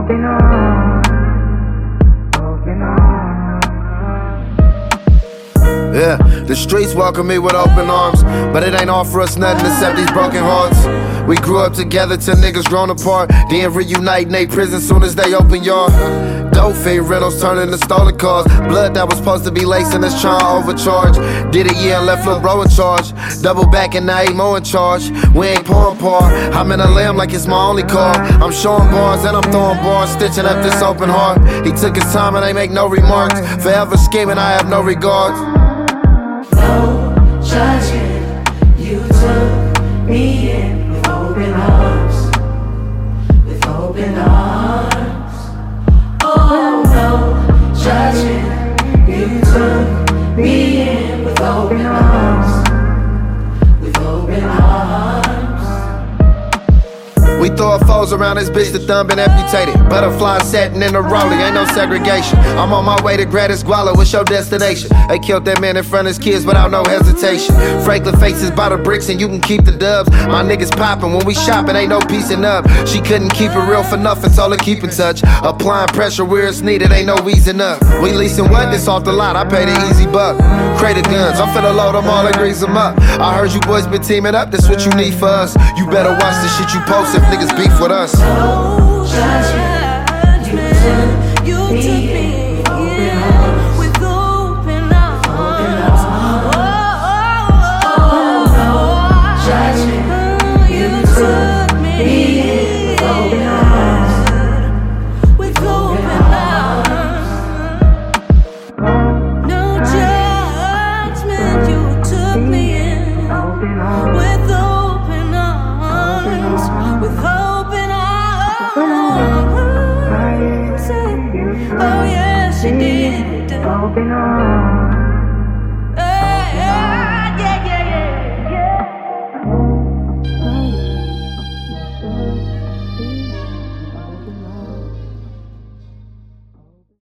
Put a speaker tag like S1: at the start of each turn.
S1: Open arms, open arms.
S2: Yeah, the streets welcome me with open arms, but it ain't offer us nothing except these broken hearts. We grew up together till niggas grown apart, then reunite in they prison soon as they open y'all. Dope fiend rentals turn into stolen cars. Blood that was supposed to be lacing us trying to overcharge. Did a year and left Lil' Bro in charge. Double back and now Mo in charge. We ain't pouring par. I'm in a limb like it's my only car. I'm showing bars and I'm throwing bars, stitching up this open heart. He took his time and ain't make no remarks. Forever scheming, I have no regards.
S3: No judging, you took me in with open arms, with open arms. Oh no judging, you took me in with open arms, with open arms.
S2: We throwing foes around this bitch, the thumb been amputated. Butterfly setting in the rollie, ain't no segregation. I'm on my way to Gratis Guala, what's your destination? They killed that man in front of his kids without no hesitation. Franklin faces by the bricks and you can keep the dubs. My niggas poppin' when we shopping, ain't no piecing up. She couldn't keep it real for nothing, told her keep in touch. Applying pressure where it's needed, ain't no easing up. We leasing weapons off the lot, I paid an easy buck. Crate of guns, I'm finna load them all and grease them up. I heard you boys been teaming up, that's what you need for us. You better watch the shit you post if niggas beef with us.
S3: No judging, you took me in with open arms. Oh, no judging, you took me in with open arms, with open arms. No judgment, you took me in with open arms, with open arms. Oh yes, she did.
S1: Open arms.